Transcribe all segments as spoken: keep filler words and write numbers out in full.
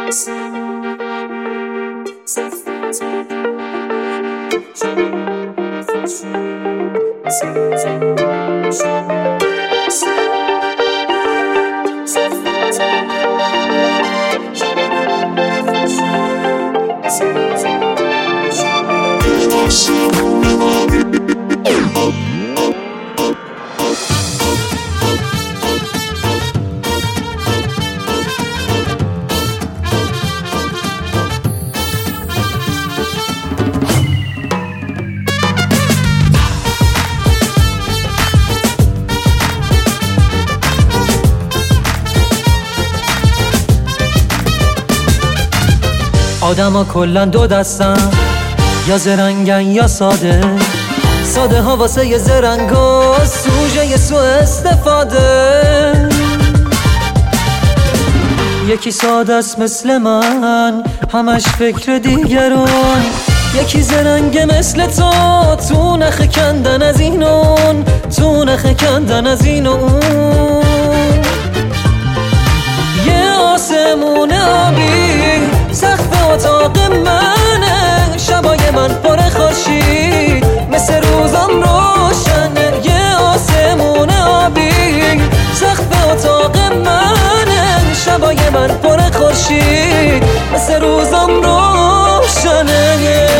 آدم ها کلن دو دستن، یا زرنگن یا ساده. ساده ها واسه یه زرنگ ها سوژه یه سو استفاده. یکی ساده است مثل من، همش فکر دیگران. یکی زرنگ مثل تو، تو نخ کندن از این اون، تو نخ کندن از این اون. یه آسمون آبی سقف اتاق منه، شبای من پر خورشید مثل روزم روشنه. یه آسمون آبی سقف اتاق منه، شبای من پر خورشید مثل روزم روشنه.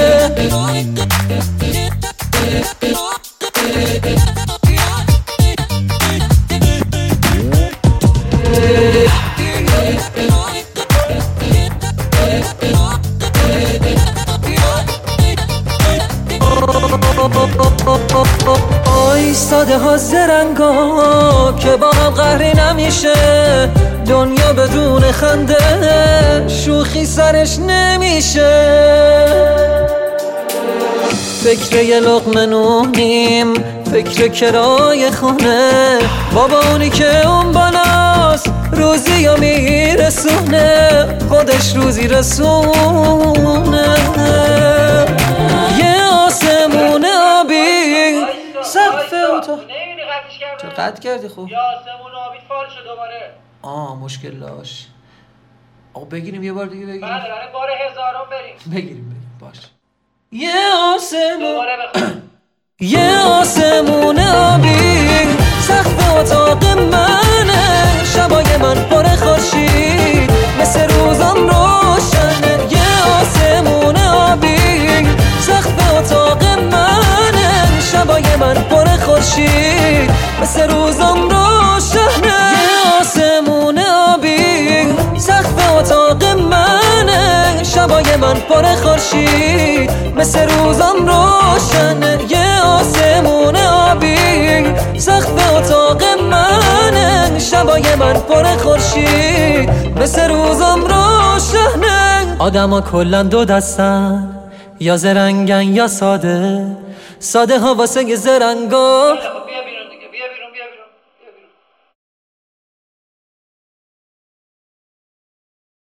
آی ساده ها زرنگا که با هم قهری نمیشه. دنیا بدون خنده شوخی سرش نمیشه. فکر یه لقمه نونیم، فکر کرای خونه. بابا اونی که اون بالاست روزی یا میرسونه، خودش روزی رسونه. یه آسمون آبی سقف اتاق. چه قطع کردی؟ خوب یه آسمون آبی فال شد دوباره. آه مشکل داشت. آقا بگیریم یه بار دیگه بگیریم. بله برای بار هزارم بریم. بگیریم بگیریم باش. یه آسمون دوباره بخوام. یه آسمون آبی سقف اتاق منه، شبای من پر خورشید مثل روزم روشنه. یه آسمون آبی سقف اتاق منه، شبای من پر خورشید مثل روزم روشنه. یه آسمون آبی سقف اتاق منه، شبای من پر خورشید مثل روزم روشنه. یه آسمون آبی سقف اتاق منه، شبای من پر خورشید مثل روزم روشنه. آدم ها کلن دو دستن، یا زرنگن یا ساده. ساده ها واسه یه زرنگا